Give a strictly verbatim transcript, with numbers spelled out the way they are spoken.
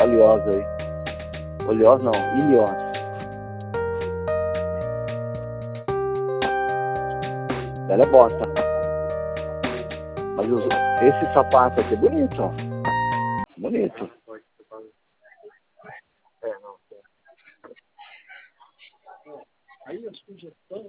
oleosa aí. Oleosa não, iliosa. Ela é bosta. Mas os, esse sapato aqui é bonito, ó. Bonito. É, não. Aí a sugestão